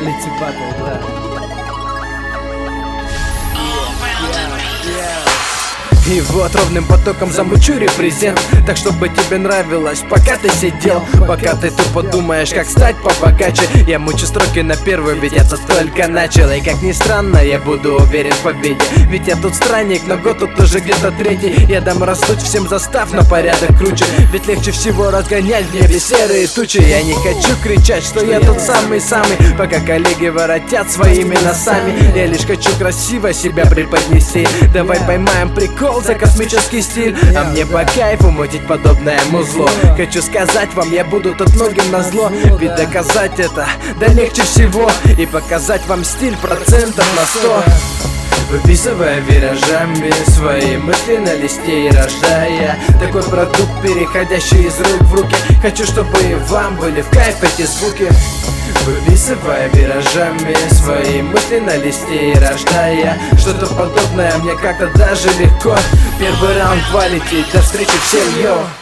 Quality Battle, да. И вот ровным потоком замучу репрезент, так чтобы тебе нравилось, пока ты сидел. Пока ты тупо думаешь, как стать побогаче. Я мучу строки на первую, ведь я тут только начал. И как ни странно, я буду уверен в победе. Ведь я тут странник, но год тут уже где-то третий. Я дам растуть всем застав на порядок круче. Ведь легче всего разгонять в небе серые тучи. Я не хочу кричать, что я тут самый-самый, пока коллеги воротят своими носами. Я лишь хочу красиво себя преподнести. Давай поймаем прикол за космический стиль, а мне по кайфу мутить подобное музло. Хочу сказать вам, я буду тут многим назло, ведь доказать это да легче всего. И показать вам стиль процентов на 100. Выписывая виражами свои мысли на листе и рождая такой продукт, переходящий из рук в руки. Хочу, чтобы и вам были в кайф эти звуки. Выписывая виражами свои мысли на листе и рождая что-то подобное мне как-то даже легко. Первый раунд Quality, до встречи всем, йоу.